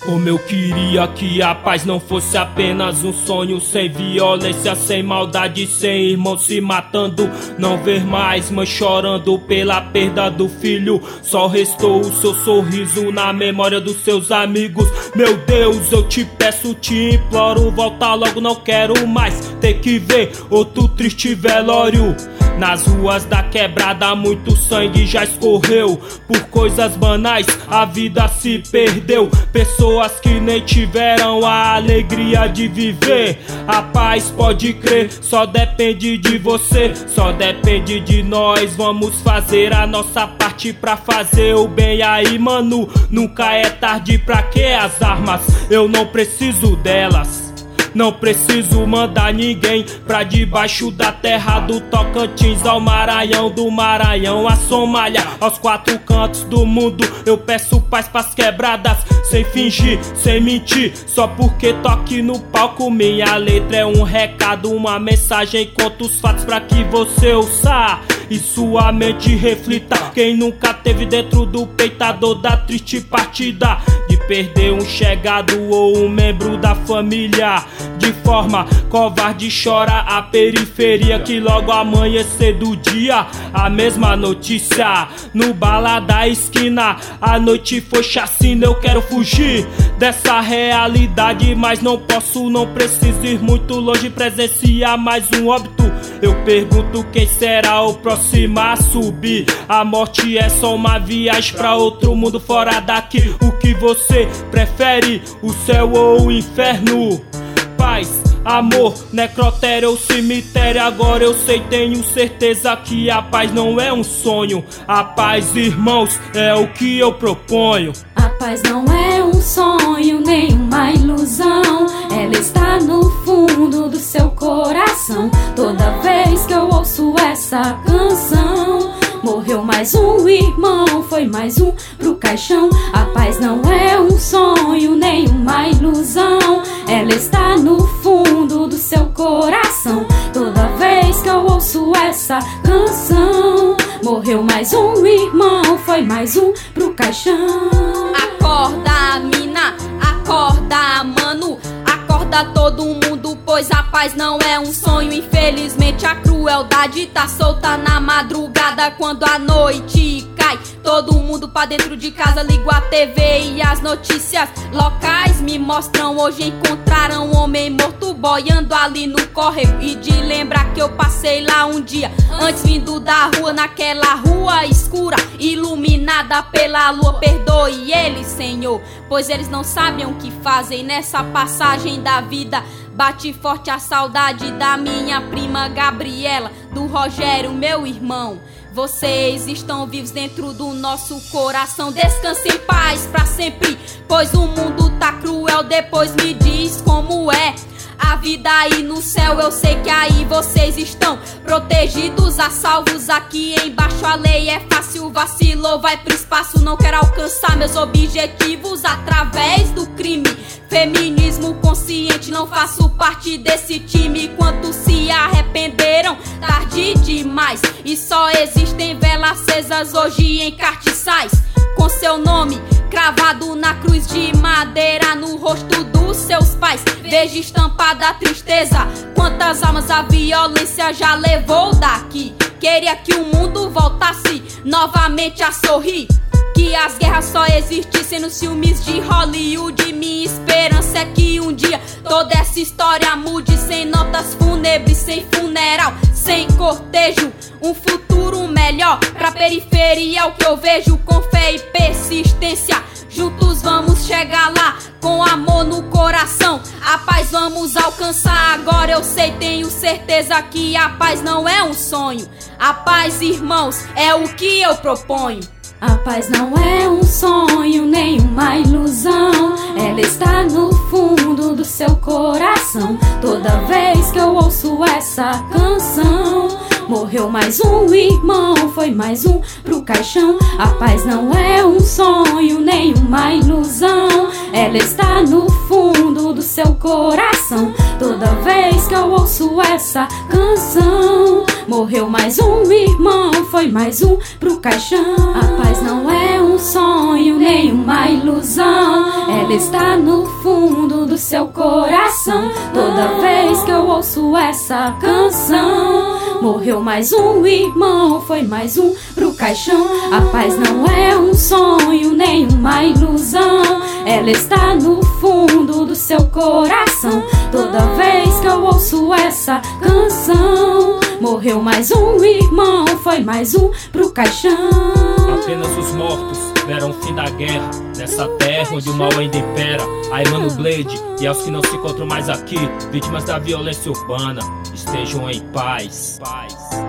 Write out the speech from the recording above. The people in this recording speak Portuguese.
Como eu queria que a paz não fosse apenas um sonho, sem violência, sem maldade, sem irmãos se matando. Não ver mais mãe chorando pela perda do filho, só restou o seu sorriso na memória dos seus amigos. Meu Deus, eu te peço, te imploro, volta logo, não quero mais ter que ver outro triste velório. Nas ruas da quebrada muito sangue já escorreu, por coisas banais a vida se perdeu. Pessoas que nem tiveram a alegria de viver. A paz, pode crer, só depende de você, só depende de nós. Vamos fazer a nossa parte pra fazer o bem aí, mano. Nunca é tarde pra que as armas, eu não preciso delas. Não preciso mandar ninguém pra debaixo da terra, do Tocantins ao Maranhão, do Maranhão à Somália, aos quatro cantos do mundo. Eu peço paz pras quebradas, sem fingir, sem mentir, só porque tô aqui no palco. Minha letra é um recado, uma mensagem, conta os fatos pra que você ouça e sua mente reflita. Quem nunca teve dentro do peito a dor da triste partida de perder um chegado ou um membro da família. De forma covarde chora a periferia, que logo amanhecer do dia a mesma notícia. No bala da esquina a noite foi chacina. Eu quero fugir dessa realidade, mas não posso, não preciso ir muito longe, presenciar mais um óbito. Eu pergunto quem será o próximo a subir. A morte é só uma viagem pra outro mundo fora daqui. O que você prefere, o céu ou o inferno? Paz, amor, necrotério ou cemitério? Agora eu sei, tenho certeza que a paz não é um sonho. A paz, irmãos, é o que eu proponho. A paz não é um sonho, nem uma ilusão. Ela está no fundo do seu coração. Toda vez que eu ouço essa canção, morreu mais um irmão, foi mais um pro caixão. A paz não é um sonho, nem uma ilusão. Ela está no fundo do seu coração. Toda vez que eu ouço essa canção, morreu mais um irmão, foi mais um pro caixão. Acorda, mina, acorda, mano, acorda todo mundo, pois a paz não é um sonho. Infelizmente a crueldade tá solta na madrugada. Quando a noite cai, todo mundo pra dentro de casa, ligo a TV e as notícias locais me mostram. Hoje encontraram um homem morto boiando ali no córrego, e de lembrar que eu passei lá um dia antes, vindo da rua, naquela rua escura, iluminada pela lua. Perdoe eles, Senhor, pois eles não sabem o que fazem nessa passagem da vida. Bate forte a saudade da minha prima Gabriela, do Rogério, meu irmão. Vocês estão vivos dentro do nosso coração. Descanse em paz pra sempre, pois o mundo tá cruel. Depois me diz como é a vida aí no céu. Eu sei que aí vocês estão protegidos, a salvos. Aqui embaixo a lei é fácil, vacilou, vai pro espaço. Não quero alcançar meus objetivos através do crime. Feminismo consciente, não faço parte desse time. Quantos se arrependeram, tarde demais, e só existem velas acesas hoje em cartiçais, com seu nome cravado na cruz de madeira no rosto dos seus pais. Veja estampada a tristeza, quantas almas a violência já levou daqui. Queria que o mundo voltasse novamente a sorrir, que as guerras só existissem nos filmes de Hollywood. Minha esperança é que um dia toda essa história mude, sem notas fúnebres, sem funeral, sem cortejo. Um futuro melhor pra periferia é o que eu vejo. Com fé e persistência, juntos vamos chegar lá, com amor no coração. A paz vamos alcançar. Agora eu sei, tenho certeza que a paz não é um sonho. A paz, irmãos, é o que eu proponho. A paz não é um sonho, nem uma ilusão. Ela está no fundo do seu coração. Toda vez que eu ouço essa canção, morreu mais um irmão, foi mais um pro caixão. A paz não é um sonho, nem uma ilusão. Ela está no fundo do seu coração. Toda vez que eu ouço essa canção, Morreu mais um irmão, foi mais um pro caixão. A paz não é um sonho, nem uma ilusão. Ela está no fundo do seu coração. Toda vez que eu ouço essa canção. Morreu mais um irmão, foi mais um pro caixão. A paz não é um sonho, nem uma ilusão. Ela está no fundo do seu coração. Toda vez que eu ouço essa canção. Morreu mais um irmão, foi mais um pro caixão. Apenas os mortos verão o fim da guerra nessa terra onde o mal ainda impera. Aí Mano Blade e aos que não se encontram mais aqui, vítimas da violência urbana, estejam em paz.